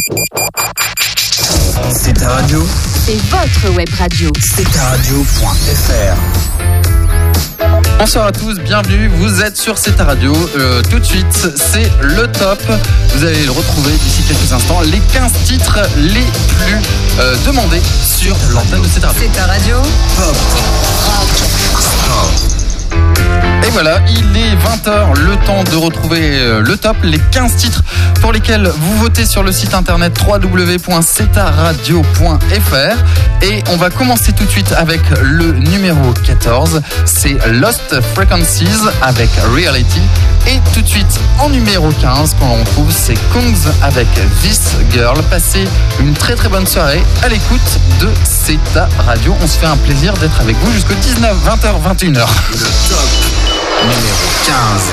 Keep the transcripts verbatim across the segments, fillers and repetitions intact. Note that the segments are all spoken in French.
C'est ta radio. C'est votre web radio. C'est ta radio point f r. Bonsoir à tous, bienvenue, vous êtes sur C'est ta radio. Euh, tout de suite, c'est le top. Vous allez le retrouver d'ici quelques instants. Les quinze titres les plus euh, demandés sur l'antenne de C'est ta radio. C'est ta radio. Pop. Rock. Et voilà, il est vingt heures, le temps de retrouver le top, les quinze titres pour lesquels vous votez sur le site internet w w w point c'est ta radio point f r. Et on va commencer tout de suite avec le numéro quatorze, c'est Lost Frequencies avec Reality. Et tout de suite en numéro quinze, qu'on retrouve, c'est Kongs avec This Girl. Passez une très très bonne soirée à l'écoute de C'est ta radio. On se fait un plaisir d'être avec vous jusqu'au dix-neuf, vingt heures, vingt et une heures. Le top numéro quinze.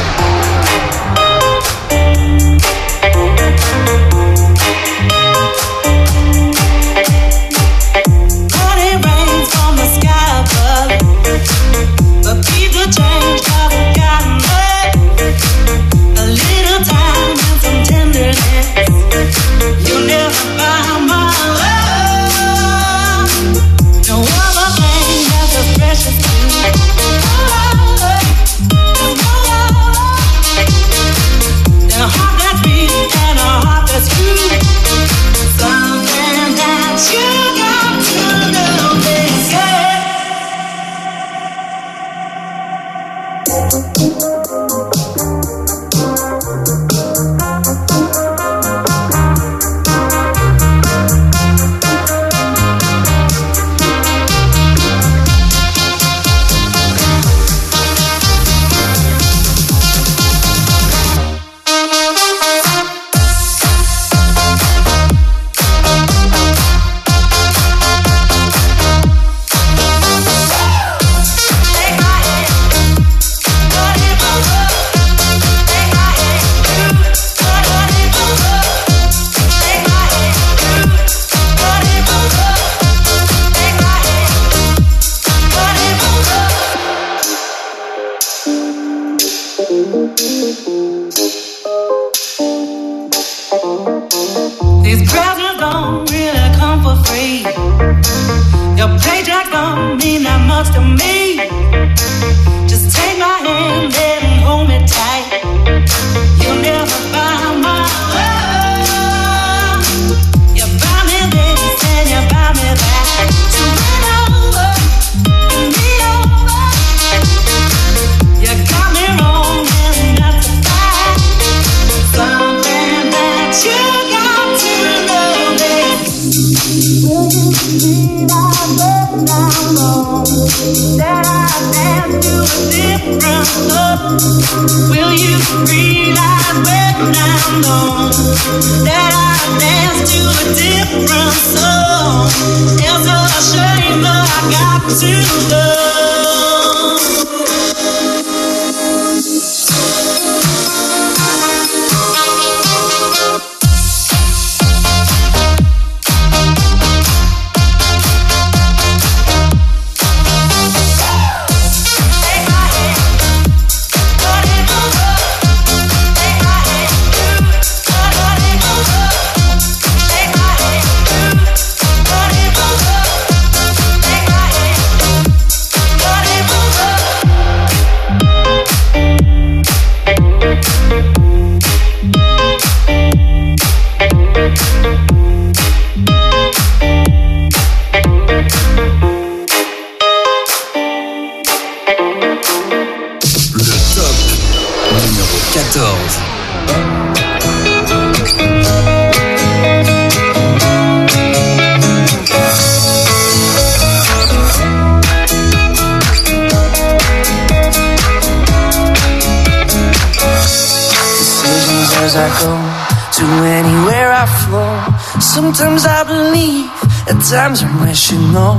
Sometimes I believe, at times I wish you know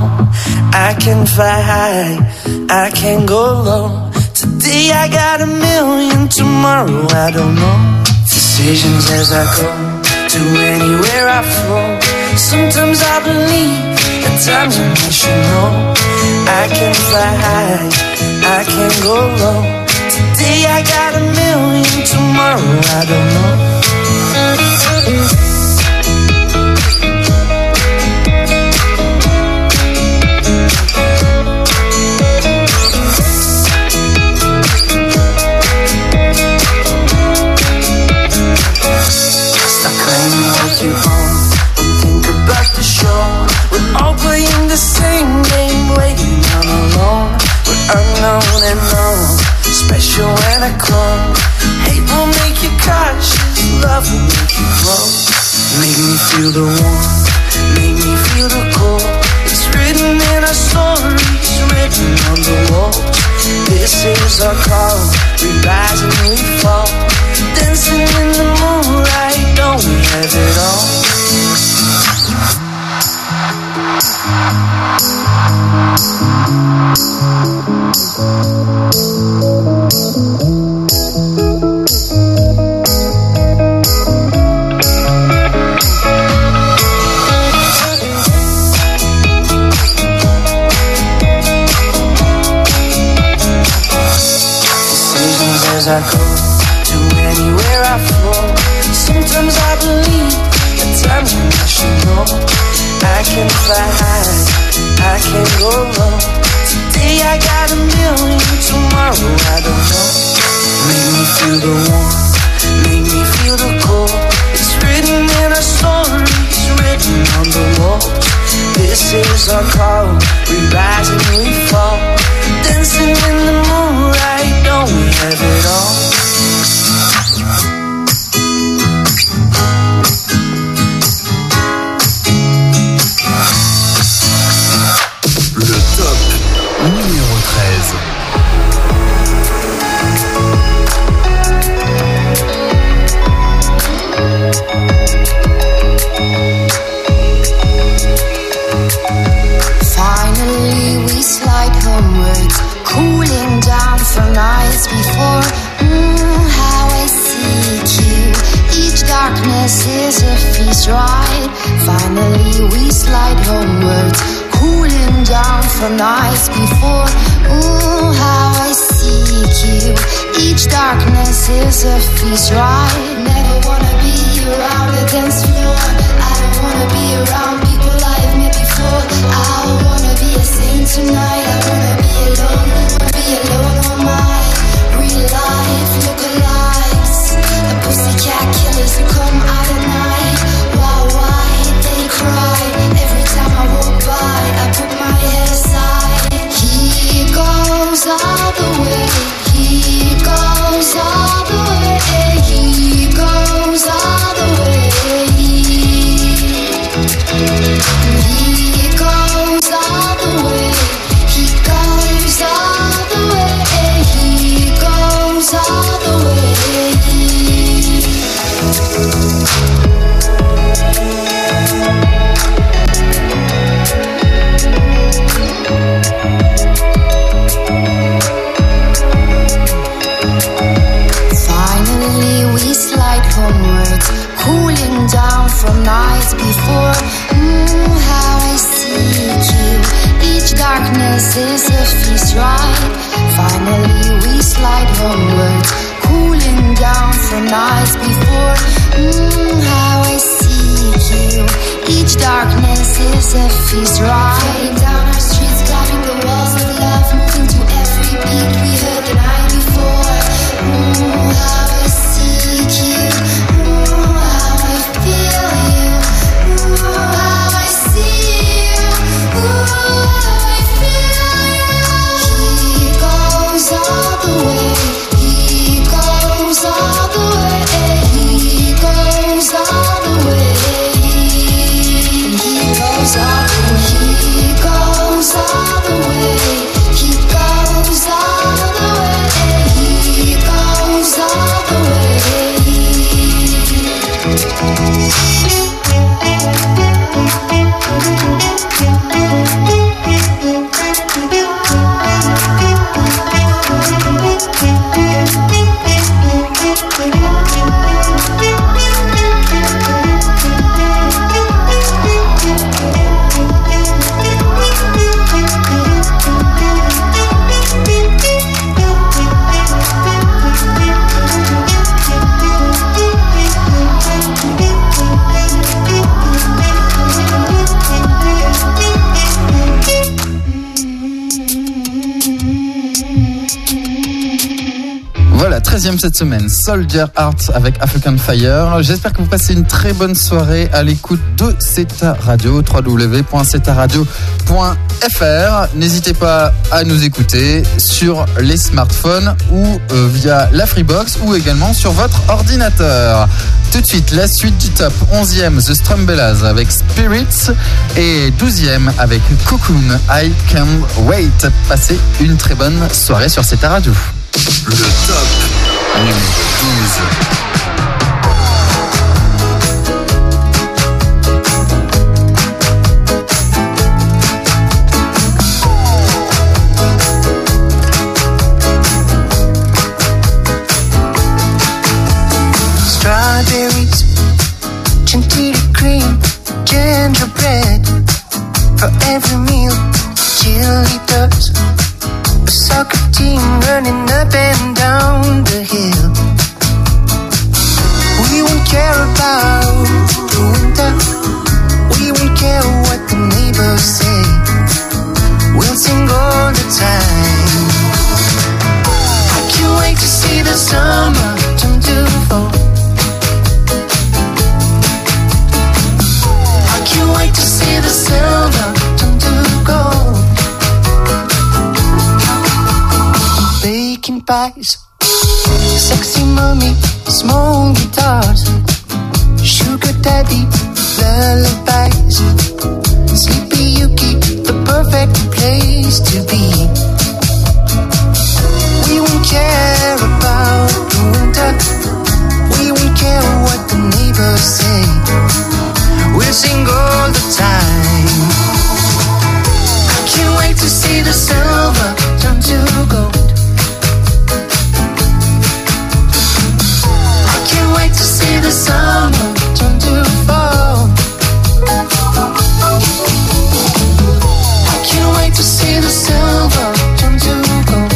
I can fly high, I can go low. Today I got a million, tomorrow I don't know. Decisions as I go, to anywhere I flow. Sometimes I believe, at times I wish you know I can fly high, I can go low. Today I got a million, tomorrow I don't know. make you grow. Make me feel the warmth, make me feel the cold. It's written in our stories, written on the walls. This is our call, we rise and we fall. Dancing in the moonlight, don't we have it all? As I go to anywhere I flow, sometimes I believe, at times when I should know. I can fly high, I can go low. Today I got a million, tomorrow I don't know. Make me feel the warmth, make me feel the cold. It's written in our stories, written on the walls. This is our call, we rise and we fall. Dancing in the moonlight, don't we have it all? Le top numéro treize. Finally we slide homeward, cooling down from nights before. Mm, how I seek you. Each darkness is a feast, right? Finally we slide homeward, cooling down from nights before. Ooh, how I seek you. Each darkness is a feast, right? Never wanna be around the dance floor. I don't wanna be around people I've met before. I wanna be a saint tonight. I wanna be alone. Wanna be alone on my real life lookalikes. The pussycat killers who come out at night. Why, why they cry every time I walk by? I put my head aside. He goes all the way. He goes all the way. He goes all the way. He goes all the way. He goes all the way. He goes all the way. Finally we slide homeward, cooling down from nights before. Mm, how I seek you. Each darkness is a feast, right? Finally we slide homeward, cooling down from nights before. Mm, how I seek you. Each darkness is a feast, right? Flying down our streets, climbing the walls of love, moving to every beat we heard the night before. Mm, how I seek you. Mm, how I feel you. Mm, how I see you. Mm, how I feel you. He goes all the way. He goes all the way. He goes all the way. And he goes all the way. He goes all the way. He goes all the way. He goes all the way. treizième cette semaine, Soldier Heart avec African Fire. J'espère que vous passez une très bonne soirée à l'écoute de Ceta Radio, w w w point ceta radio point f r. N'hésitez pas à nous écouter sur les smartphones ou euh, via la Freebox ou également sur votre ordinateur. Tout de suite, la suite du top. onzième, The Strumbellas avec Spirits et douzième avec Cocoon, I Can't Wait. Passez une très bonne soirée sur Ceta Radio. Le top numéro douze. Strawberries, chantilly cream, gingerbread for every meal. Chili doves, a soccer team running up and down the hill. We won't care about the winter. We won't care what the neighbors say. We'll sing all the time. I can't wait to see the summer turn to fall. I can't wait to see the silver turn to gold. Baking pies, sexy mommy, small guitars, sugar daddy, lullabies, Sleepy Yuki, the perfect place to be. We won't care about the winter. We won't care what the neighbors say. We'll sing all the time. I can't wait to see the silver turn to gold. To see the summer turn to fall. I can't wait to see the silver turn to gold.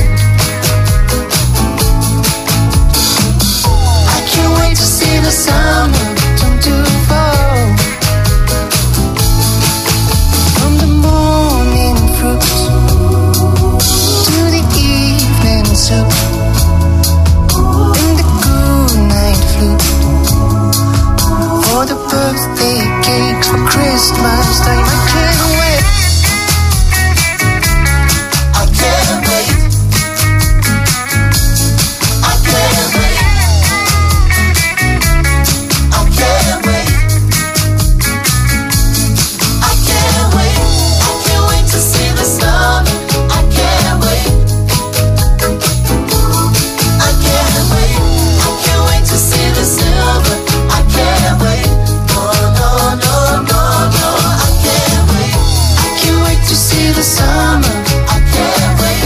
I can't wait to see the summer turn to fall. From the morning fruits to the evening soup and the good night flute. For the birthday cakes for Christmas time, I can't wait. I can't wait. I can't wait. I can't wait. I can't wait. I can't wait to see the summer. I can't wait. I can't wait. I can't wait to see the silver. I can't wait. No, no, no, no, no. I can't wait. I can't wait to see the summer. I can't wait.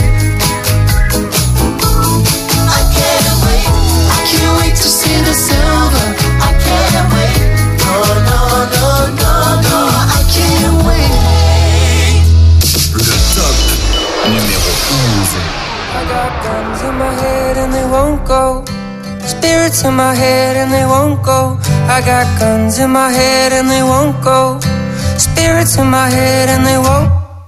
I can't wait. I can't wait to see the silver. I can't wait. No, no, no, no, no. I can't wait. Le top numéro onze. I got guns in my head and they won't go. Spirits in my head and they won't go. I got guns in my head and they won't go. Spirits in my head and they won't.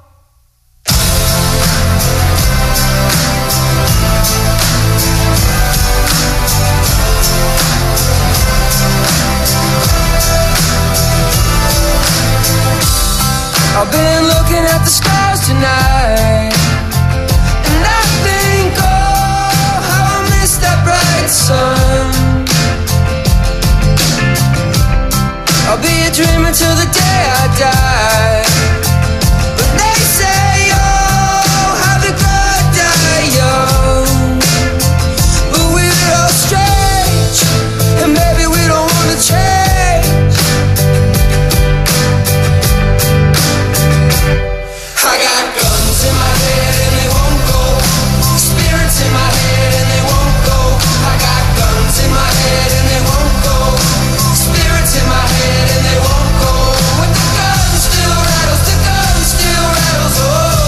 I've been looking at the stars tonight, and I think, oh, how I miss that bright sun. I'll be a dreamer till the day I die. But they say, oh, have you got to die young. But we're all strange, and maybe we don't want to change. I got guns in my head and they won't go. Spirits in my head and they won't go. I got guns in my head and they won't go. Spirits in my head and they won't go. When the gun still rattles, the gun still rattles.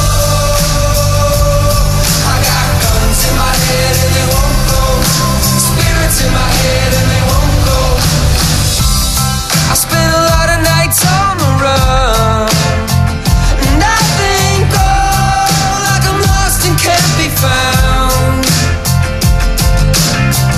Oh, I got guns in my head and they won't go. Spirits in my head and they won't go. I spent a lot of nights on the run, and I think, oh, like I'm lost and can't be found.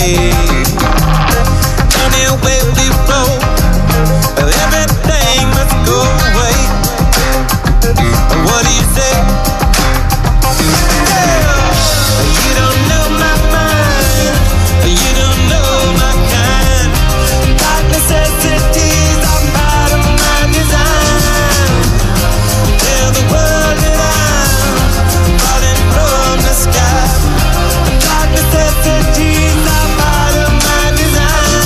away. Anywhere we flow, everything must go away. What do you say? You don't know my mind, you don't know my kind. Dark necessities are part of my design. Tell the world that I'm falling from the sky. Dark necessities are part of my design.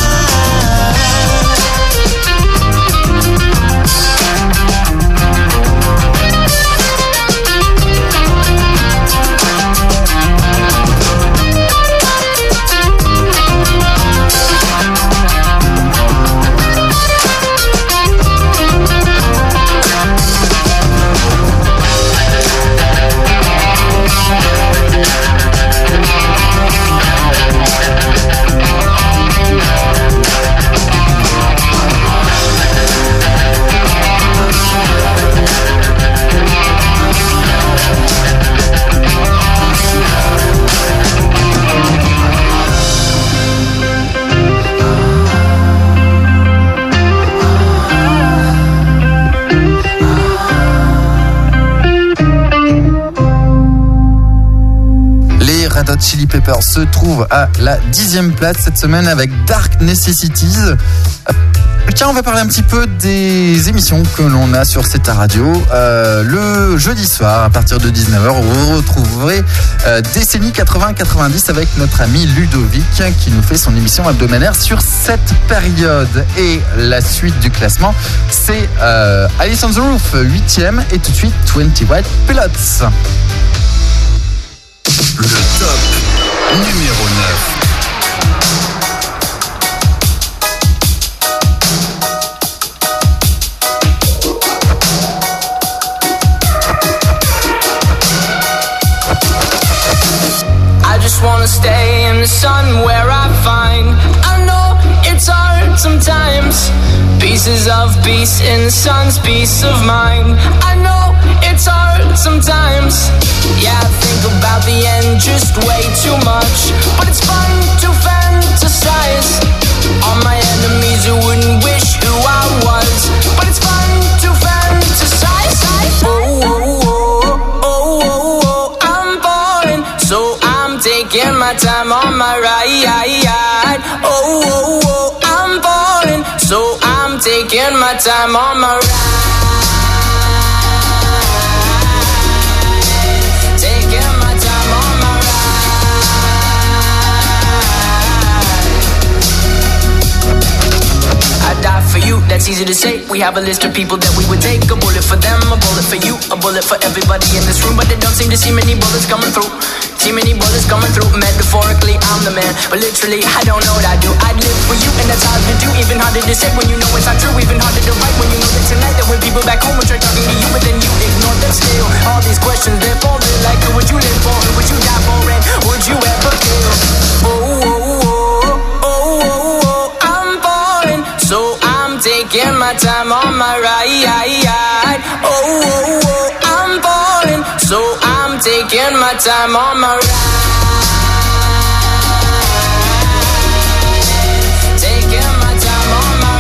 Red Hot Chili Peppers se trouve à la dixième place cette semaine avec Dark Necessities. Tiens, on va parler un petit peu des émissions que l'on a sur Zeta Radio. Euh, le jeudi soir, à partir de dix-neuf heures, vous retrouverez euh, Décennie quatre-vingts quatre-vingt-dix avec notre ami Ludovic qui nous fait son émission hebdomadaire sur cette période. Et la suite du classement, c'est euh, Alice on the Roof, huitième, et tout de suite vingt-huit Pilots. Le top numéro neuf. I just wanna stay in the sun where I find I know it's hard sometimes. Pieces of peace in the sun's peace of mind. I know it's hard sometimes. Yeah, I think about the end just way too much. But it's fun to fantasize on my enemies who wouldn't wish who I was. But it's fun to fantasize. Oh, oh, oh, oh, oh, oh, I'm falling, so I'm taking my time on my ride. Oh, oh, oh, I'm falling, so I'm taking my time on my ride. Die for you, that's easy to say. We have a list of people that we would take. A bullet for them, a bullet for you, a bullet for everybody in this room. But they don't seem to see many bullets coming through. See many bullets coming through. Metaphorically, I'm the man, but literally, I don't know what I do. I'd live for you, and that's hard to do. Even harder to say when you know it's not true. Even harder to write when you know that tonight that when people back home will try talking to you, but then you ignore them still. All these questions, they're falling like who would you live for? Who would you die for? And would you ever kill? Oh, oh, oh, oh, oh, oh, I'm falling, so I'm taking my time on my ride. Oh, oh, oh, I'm falling, so I'm taking my time on my ride. Taking my time on my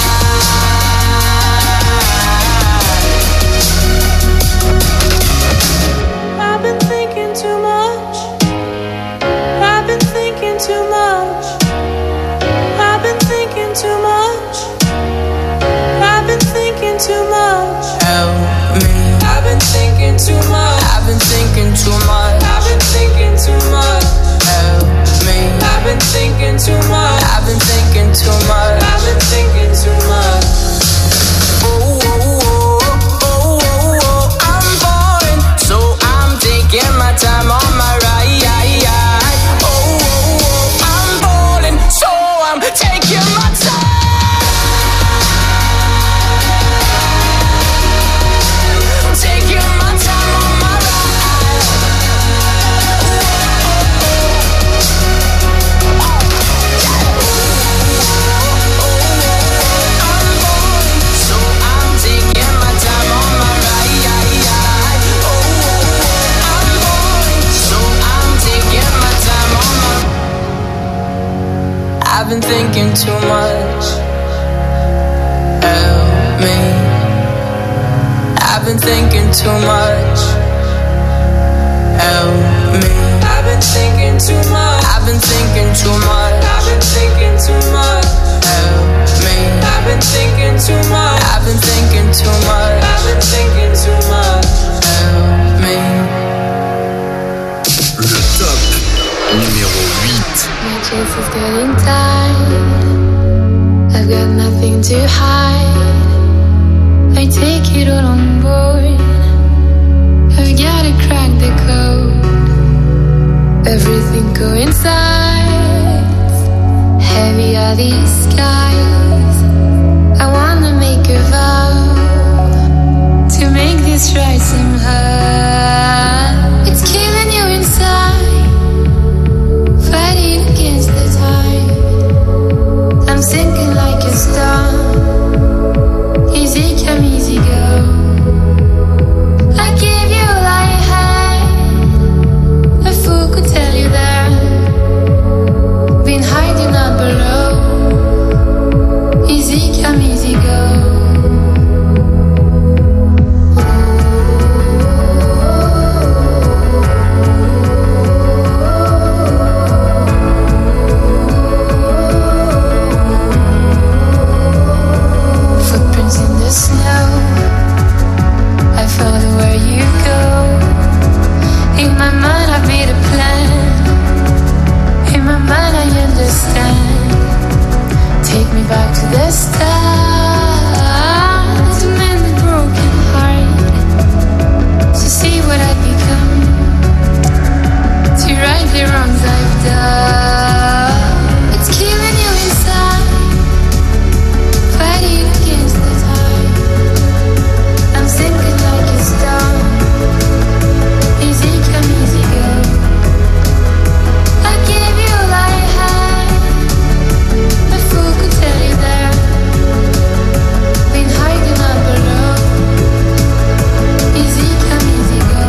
ride. I've been thinking too much. I've been thinking too much. I've been thinking too much. I've been thinking too much. Help me. I've been thinking too much. I've been thinking too much. I've been thinking too much. Help me. I've been thinking too much. I've been thinking too much. I've been thinking too much. Oh, oh, oh, oh, oh, oh, I'm falling, so I'm taking my time on my ride. Oh, oh, oh, I'm falling, so I'm taking my time. Taking my time on my ride. Oh, oh, oh, oh. thinking too much. Help me. I've been thinking too much. Help me. I've been thinking too much. I've been thinking too much. I've been thinking too much. Help me. I've been thinking too much. I've been thinking too much. I've been thinking too much. Help me. Le top numéro huit. My chest is getting tight. I've got nothing to hide. I take it all on board. I've gotta crack the code. Everything coincides. Heavy are these skies. I wanna make a vow to make this right somehow. It's killing you inside, fighting against the tide. I'm sinking like a star. Easy come, easy go. I give you all I had. A fool could tell you that. Been hiding out below. Easy come, easy go. Footprints in the snow. I follow where you go. In my mind I've made a plan. In my mind I understand. Take me back to the start. To mend the broken heart. To see what I've become. To right the wrongs I've done. It's killing you inside. Fighting against the tide. I'm sinking like a star. Easy come, easy go. I gave you all I had. A fool could tell you that. Been hiding out below. Easy come, easy go.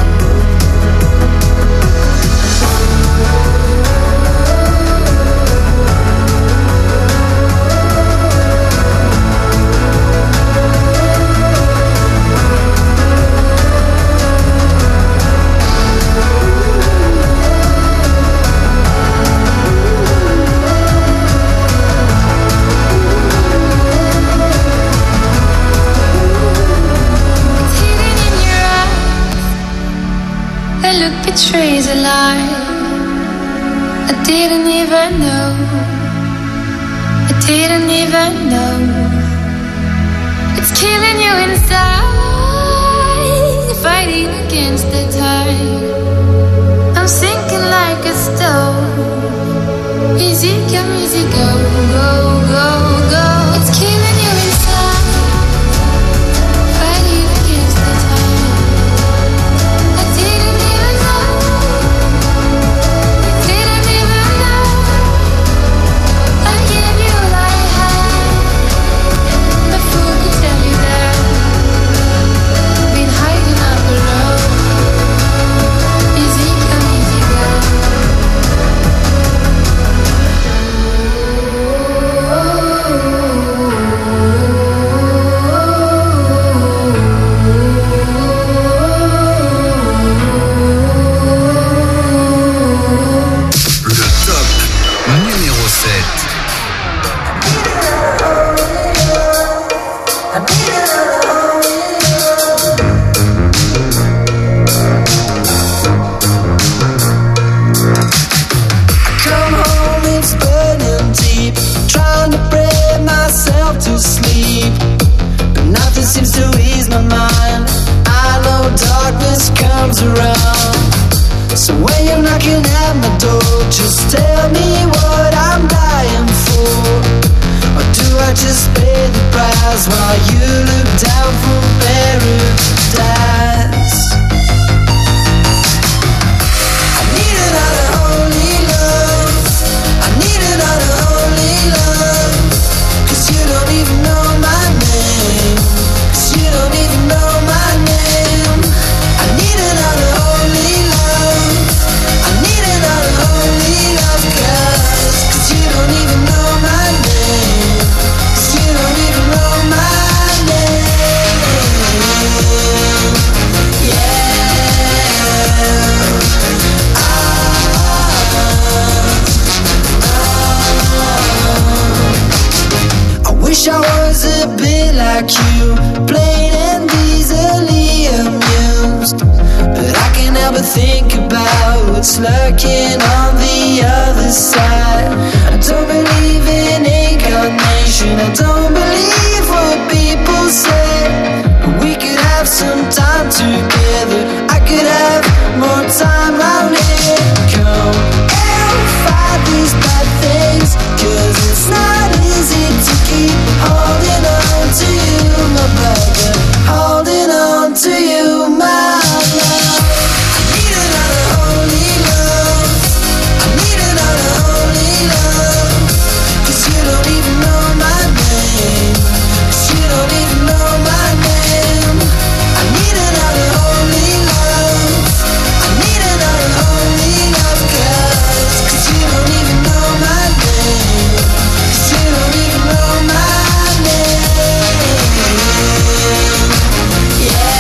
It's hidden in your eyes. The look betrays a lie. I didn't even know. I didn't even know. It's killing you inside. Fighting against the tide. I'm sinking like a stone. Easy come, easy go, go, go, go. It's killing you inside. Fighting against the tide. I didn't even know. Didn't even know. I gave you all I had. A fool could tell you that. Been hiding out below. Easy come, easy go. Le top numéro sept. Come home, it's burning deep. Trying to bring myself to sleep, but nothing seems to ease my mind. I know darkness comes around. So when you're knocking at my door, just tell me what I'm dying for. Or do I just pay the price while you look down from paradise? I need another holy love. I need another holy love. Cause you don't even know my name. Cause you don't even know my name. I need another holy love. I need another holy love. Cause, cause you don't even know my like you, plain and easily amused. But I can't help but think about what's lurking on the other side. I don't believe in incarnation, I don't believe what people say. But we could have some time together, I could have more time out here. Come and fight these bad things, cause it's not easy to keep holding on to you, my brother, holding on to you, my love. I need another holy love, I need another holy love, cause you don't even know my name, cause you don't even know my name. I need another holy love, I need another holy love, cause, cause you don't even know my name, cause you don't even know my name. Yeah.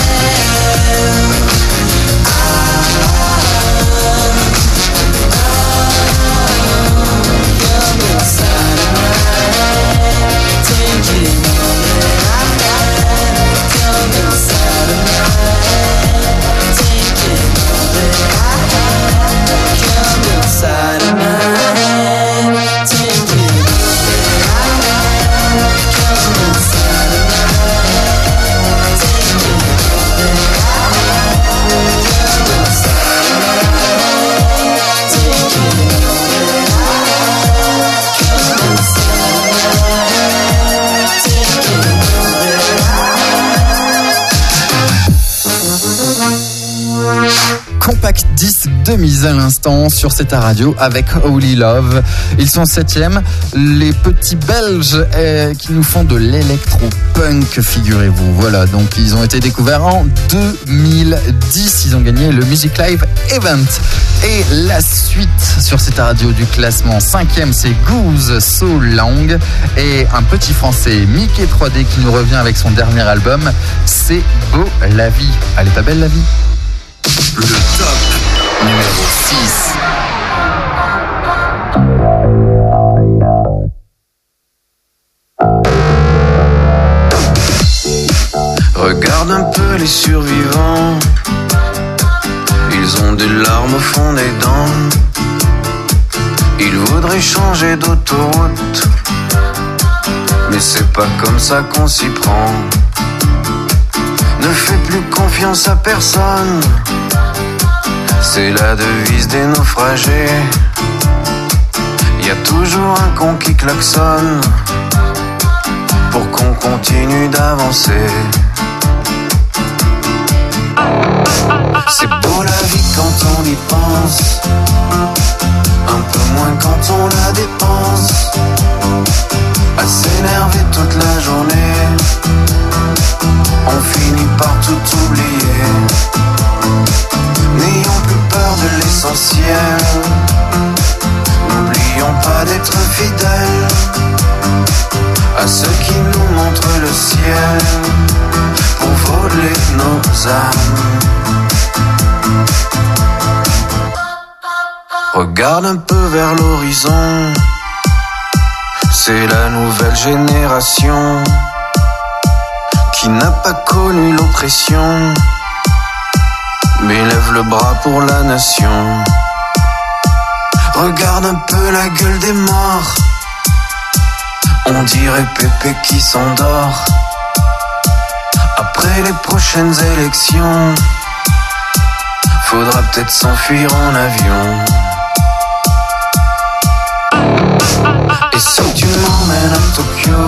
Compact dix de mise à l'instant sur Zeta Radio avec Holy Love. Ils sont septième. Les petits Belges eh, qui nous font de l'électro-punk, figurez-vous. Voilà, donc ils ont été découverts en deux mille dix. Ils ont gagné le Music Live Event. Et la suite sur Zeta Radio du classement, cinquième, c'est Goose So Long. Et un petit français, Mickey trois D, qui nous revient avec son dernier album. C'est beau la vie. Elle est pas belle la vie? Le top numéro six. Regarde un peu les survivants, ils ont des larmes au fond des dents. Ils voudraient changer d'autoroute, mais c'est pas comme ça qu'on s'y prend. Ne fais plus confiance à personne, c'est la devise des naufragés. Y a toujours un con qui klaxonne pour qu'on continue d'avancer. C'est beau la vie quand on y pense, un peu moins quand on la dépense. À s'énerver toute la journée, on finit par tout oublier. N'ayons plus peur de l'essentiel, n'oublions pas d'être fidèles à ceux qui nous montrent le ciel pour voler nos âmes. Regarde un peu vers l'horizon, c'est la nouvelle génération qui n'a pas connu l'oppression, mais lève le bras pour la nation. Regarde un peu la gueule des morts, on dirait Pépé qui s'endort. Après les prochaines élections, faudra peut-être s'enfuir en avion. Et si tu m'emmènes à Tokyo,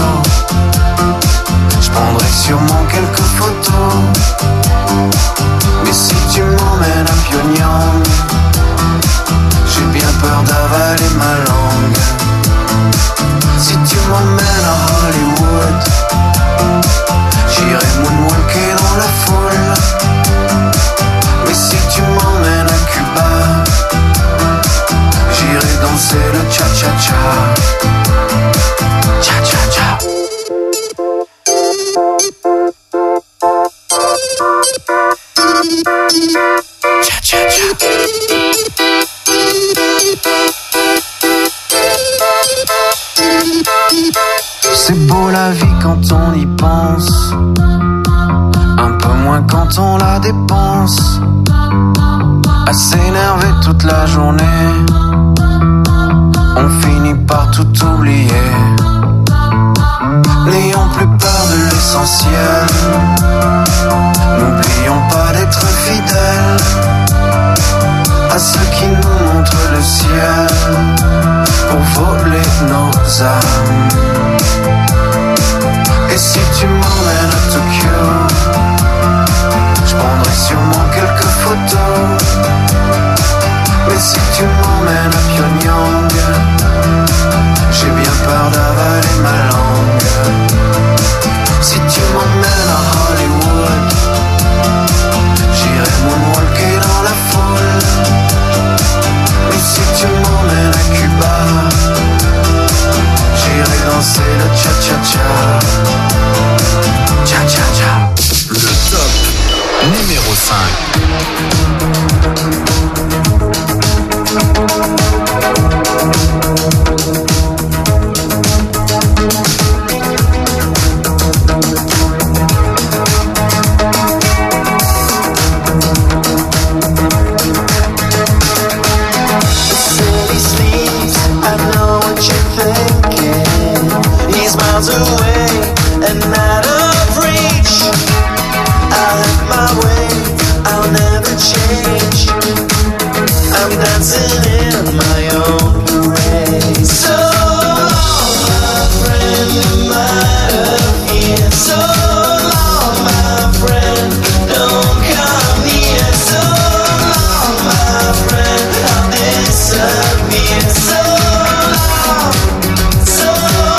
je prendrai sûrement quelques photos. Mais si tu m'emmènes à Pyongyang, j'ai bien peur d'avaler ma langue. Si tu m'emmènes à Hollywood, j'irai moonwalker dans la foule. Mais si tu m'emmènes à Cuba, j'irai danser le cha-cha-cha. Cha-cha-cha. pense. Un peu moins quand on la dépense. À s'énerver toute la journée. On finit par tout oublier. N'ayons plus peur de l'essentiel. N'oublions pas d'être fidèles à ceux qui nous montrent le ciel pour voler nos âmes. Et si tu m'emmènes à Tokyo, je prendrai sûrement quelques photos. Mais si tu m'emmènes à Pyongyang, j'ai bien peur d'avaler ma langue. Si tu m'emmènes à Hollywood, j'irai moonwalker dans la foule. Mais si tu m'emmènes à Cuba, j'irai danser le cha-cha-cha. Cha-cha-cha. Le top numéro cinq. Away and out of reach. I have my way, I'll never change. I'm dancing in my own parade. So long, my friend, I'm out of here. So long, my friend, don't come here. So long, my friend, I'll disappear. So long, so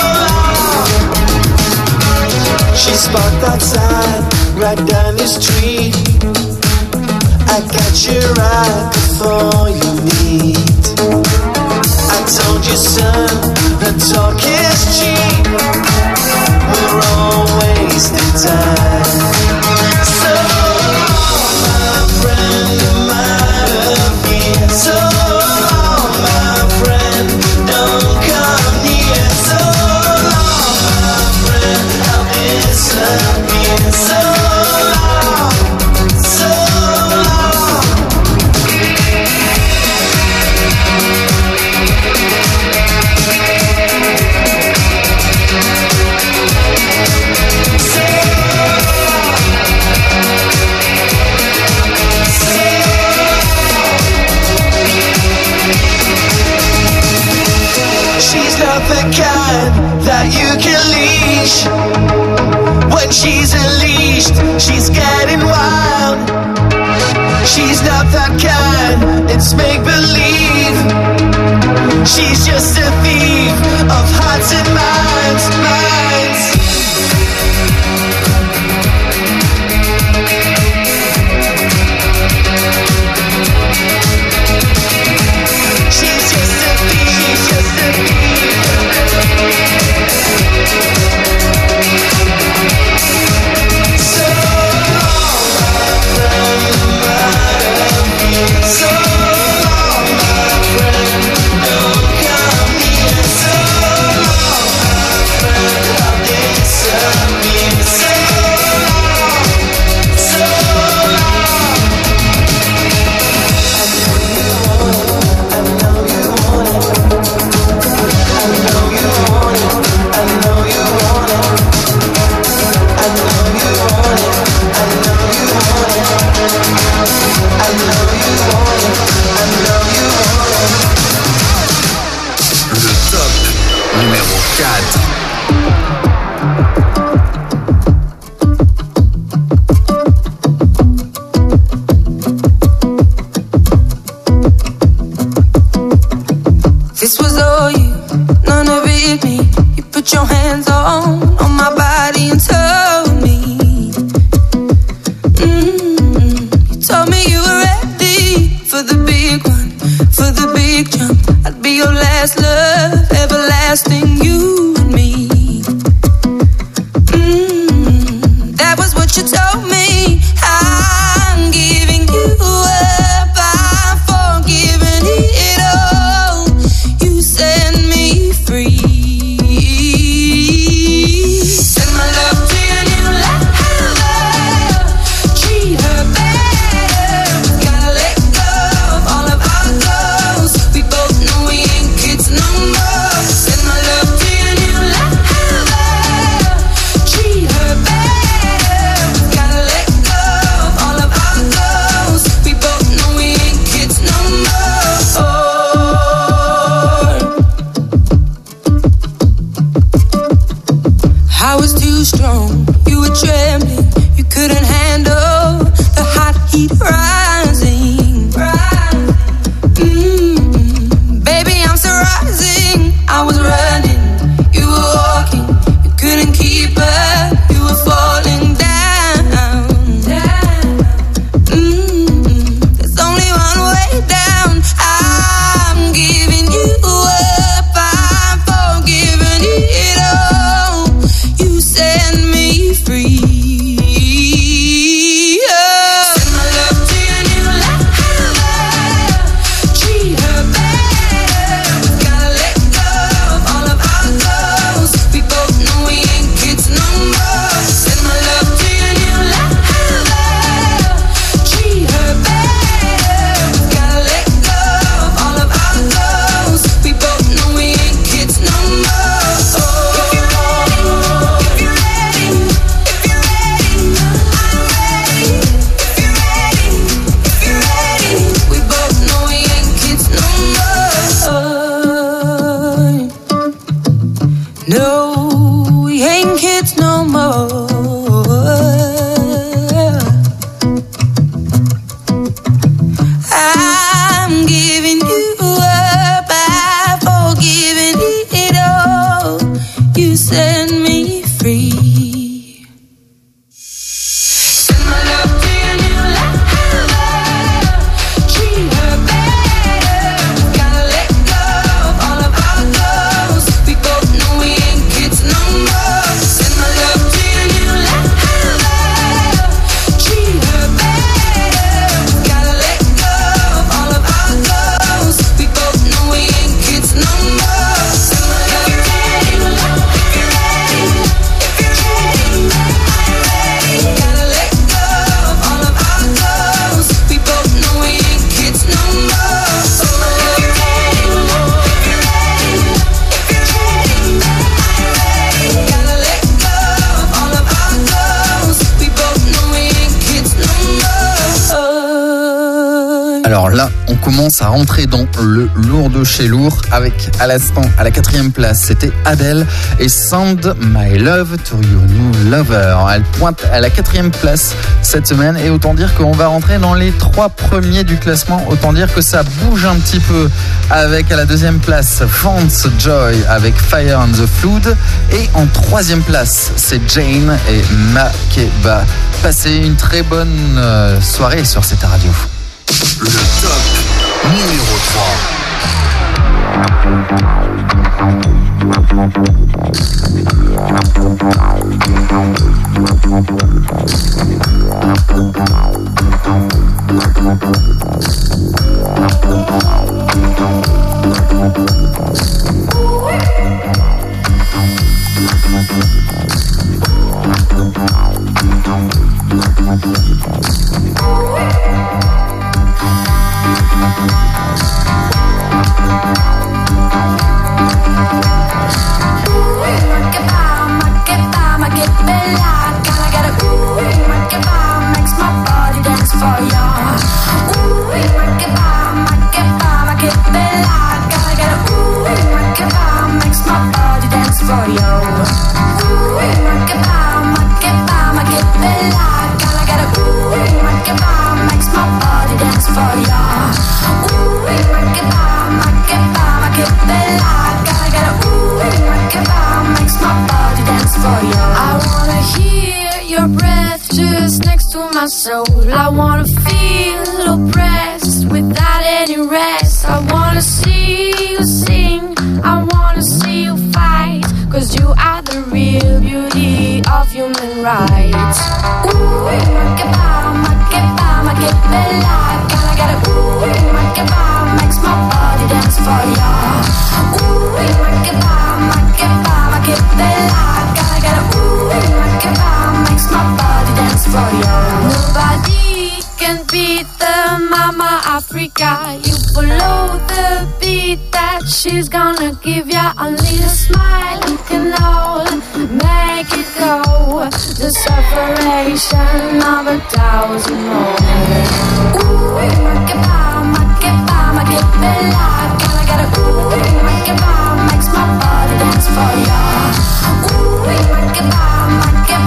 she's parked outside, right down the street. I got you right before you meet. I told you, son, the talk is cheap. We're all wasting time. So long, my friend, I'm out of here. So long, my friend, don't come near. So long, my friend, I'll disappear. So long, so long. She's not the kind that you can leash. When she's unleashed, she's getting wild. She's not that kind, it's make-believe. She's just a thief of hearts and minds, minds. She's just a thief, she's just a thief. So long, my friend, I'm out of here. So long, my friend, don't come here. So long, my friend, I'll disappear. So long, so long. I know you want it, I know you want it. I know you want it, I know you want it. I know you want it, I know you want it. I know you want it, I know you want it. Le top numéro quatre. This was all you, none of it me. You put your hands on, on my body and told me. Mm-hmm. You told me you were ready for the big one, for the big jump. I'd be your last love, everlasting, you and me. Mm-hmm. That was what you told me. I'm giving you up, I'm forgiving it all. You set me free. Send my love to you. strong. You were trembling, you couldn't handle the hot heat rising. Mm-hmm. Baby, I'm so rising. I was running, you were walking, you couldn't keep up, you were falling down. Mm-hmm. There's only one way down. I'm giving you up, I'm forgiving it all. You set me free. No, we ain't kids no more. I'm giving you up, I've forgiven it all. You set me free. Send my love to your new lover. Treat her better. Gotta let go of all of our goals. We both know we ain't kids no more. Send my love to your new lover. Treat her better. Gotta let go of all of our goals. We both know we ain't kids no more. Send my love to your new lover. If you're ready, if you're ready, I'm ready. Gotta let go of all of our goals. We both know we ain't kids no more. Send my love to your new lover. If you're ready, if you're ready, I'm ready. Gotta let go of all of our goals. We both know we ain't kids no more. Alors là, on commence à rentrer dans le lourd de chez lourd avec, à l'instant, à la quatrième place, c'était Adele et Send My Love to Your New Lover. Elle pointe à la quatrième place cette semaine et autant dire qu'on va rentrer dans les trois premiers du classement. Autant dire que ça bouge un petit peu avec à la deuxième place Vance Joy avec Fire and the Flood et en troisième place c'est Jane et Makeba. Passez une très bonne euh, soirée sur cette radio. Le top numéro trois. Soul. I wanna feel oppressed without any rest. I wanna see you sing, I wanna see you fight, cause you are the real beauty of human rights. Ooh, Makeba, Makeba, Makeba, gotta get a ooh, Makeba, makes my body dance for ya. Ooh, Makeba, Makeba, Makeba, gotta get a ooh, Makeba, makes my body dance for ya. Nobody can beat the Mama Africa. You follow the beat that she's gonna give ya. Only a smile you can hold, make it go. The separation of a thousand more. Ooh, Makeba, Makeba, Makeba, gotta get a ooh, Makeba, makes my body dance for ya. Ooh, Makeba, Makeba.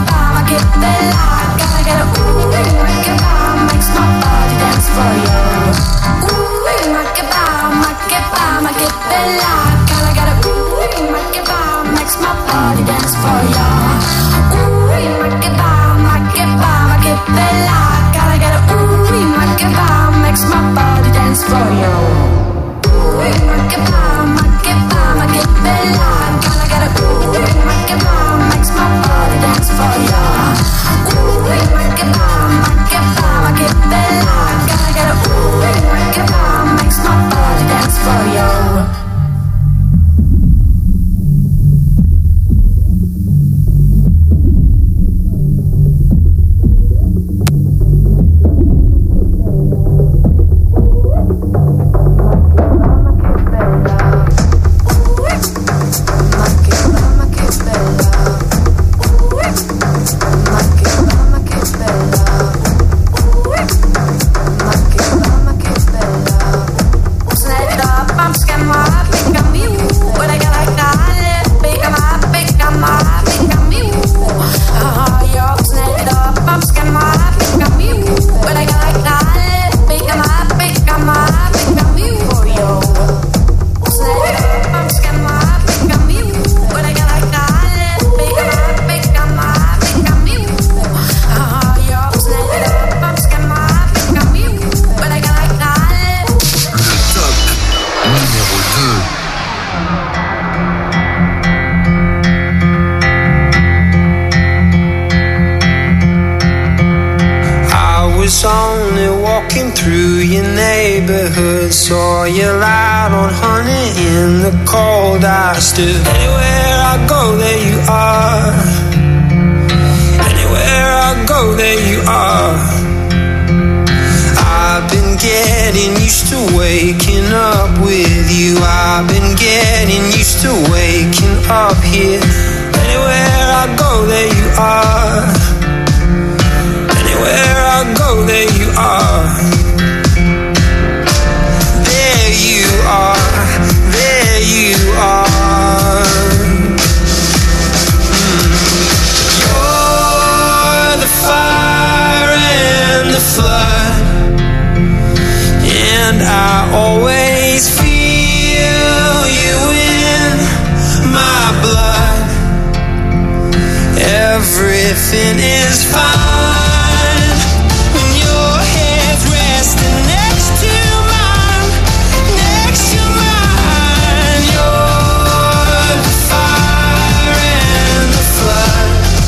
walking through your neighborhood, saw you out on honey in the cold. I stood anywhere I go, there you are. Anywhere I go, there you are. I've been getting used to waking up with you. I've been getting used to waking up here. Anywhere I go, there you are. Anywhere I go, there you are. There you are. There you are. Mm. You're the fire and the flood, and I always feel you in my blood. Everything is fine when your head's resting next to mine, next to mine. You're the fire and the flood.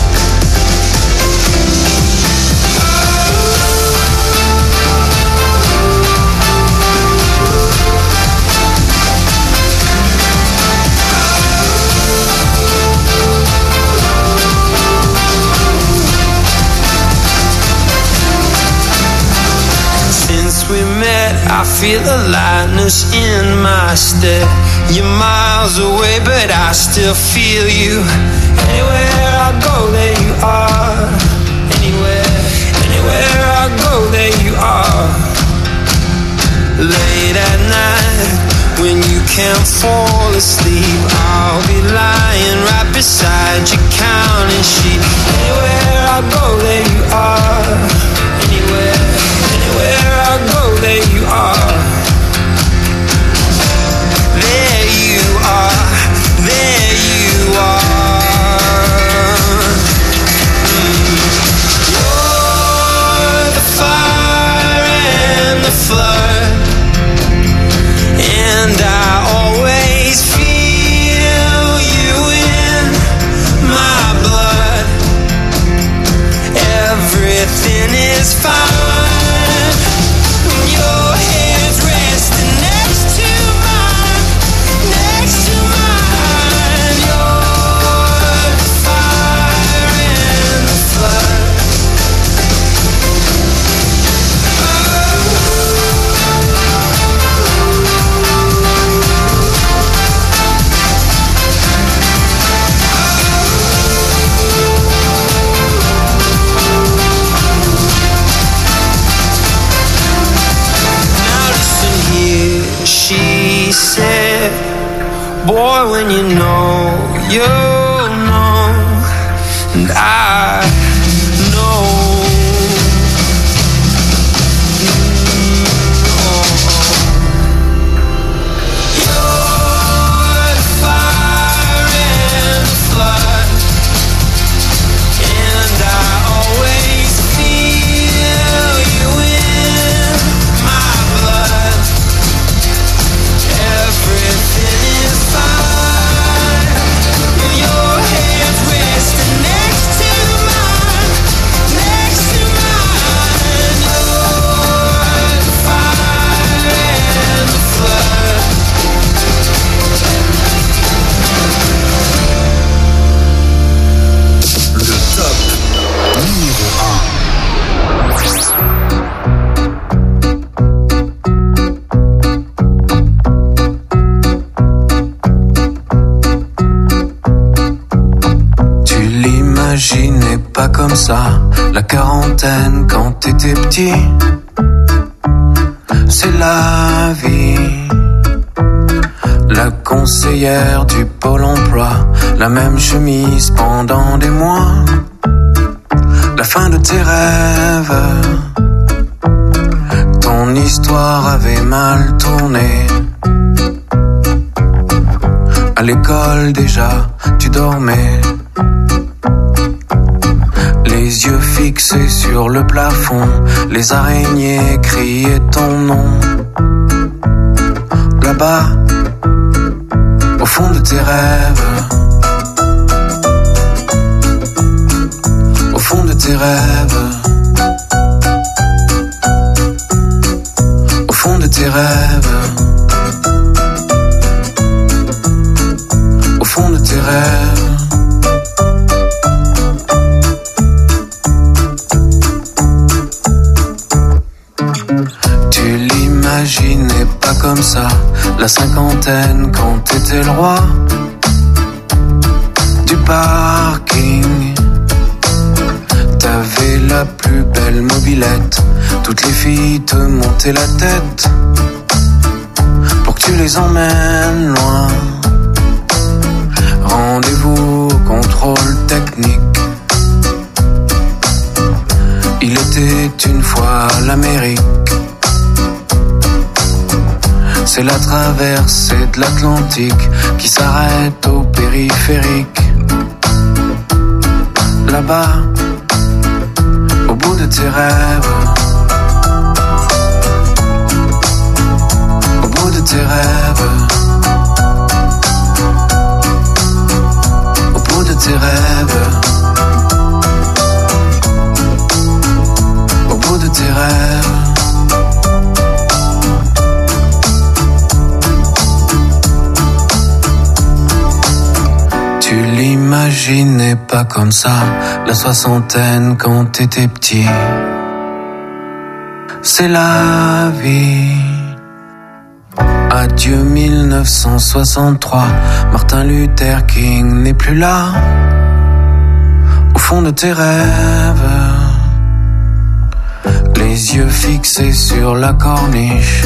We met, I feel a lightness in my step. You're miles away, but I still feel you. Anywhere I go, there you are. Anywhere, anywhere I go, there you are. Late at night, when you can't fall asleep, I'll be lying right beside you, counting sheep. Anywhere I go, there you are. Anywhere, anywhere I go, there you are. There you are. There you are. Mm. You're the fire and the flood, and I always feel you in my blood. Everything is fine. Your head's resting next to mine, next to mine. You're the fire and the flood. She said, boy, when you know, you know, and I know. Mm, oh, oh. You're the fire and the flood, and I always feel you in my blood. Everything is fine. Your head's resting next to mine, next to mine. You're the fire and the flood. Le top numéro un. N'imaginez pas comme ça la quarantaine quand t'étais petit. C'est la vie. La conseillère du pôle emploi, la même chemise pendant des mois. La fin de tes rêves. Ton histoire avait mal tourné. À l'école déjà, tu dormais. Les yeux fixés sur le plafond, les araignées criaient ton nom. Là-bas, au fond de tes rêves, au fond de tes rêves, rêves, au fond de tes rêves. Tu l'imaginais pas comme ça, la cinquantaine quand t'étais le roi du parking. T'avais la plus belle mobilette, toutes les filles te montaient la tête pour que tu les emmènes loin. Rendez-vous au contrôle technique. Il était une fois l'Amérique. C'est la traversée de l'Atlantique qui s'arrête au périphérique. Là-bas, au bout de tes rêves, au bout de tes rêves, au bout de tes rêves, au bout de tes rêves. Tu l'imaginais pas comme ça, la soixantaine quand t'étais petit. C'est la vie. Adieu mille neuf cent soixante-trois, Martin Luther King n'est plus là. Au fond de tes rêves, les yeux fixés sur la corniche.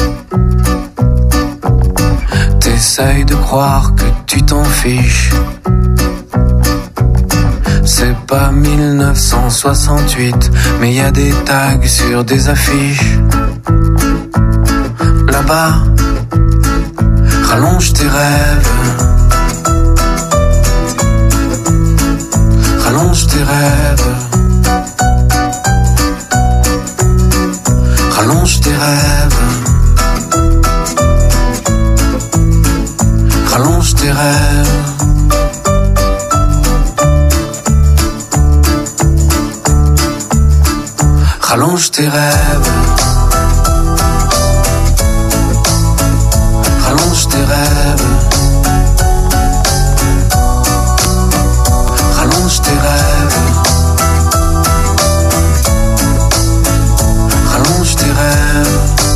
T'essayes de croire que tu t'en fiches. C'est pas mille neuf cent soixante-huit, mais y a des tags sur des affiches. Là-bas, rallonge tes rêves, rallonge tes rêves, rallonge tes rêves, rallonge tes rêves. Rallonge tes rêves, rallonge tes rêves, rallonge tes rêves, rallonge tes rêves.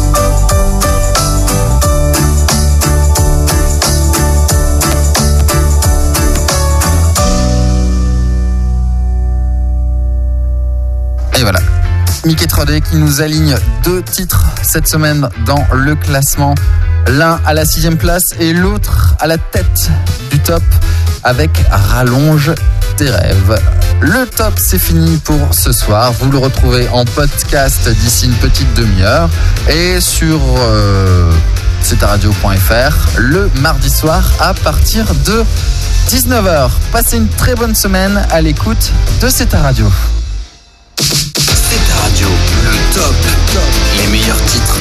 Et voilà. Mickey trois D qui nous aligne deux titres cette semaine dans le classement. L'un à la sixième place et l'autre à la tête du top avec Rallonge tes rêves. Le top, c'est fini pour ce soir. Vous le retrouvez en podcast d'ici une petite demi-heure et sur euh, c'est ta radio point f r le mardi soir à partir de dix-neuf heures. Passez une très bonne semaine à l'écoute de C'est ta radio. C'est ta radio, le top, les meilleurs titres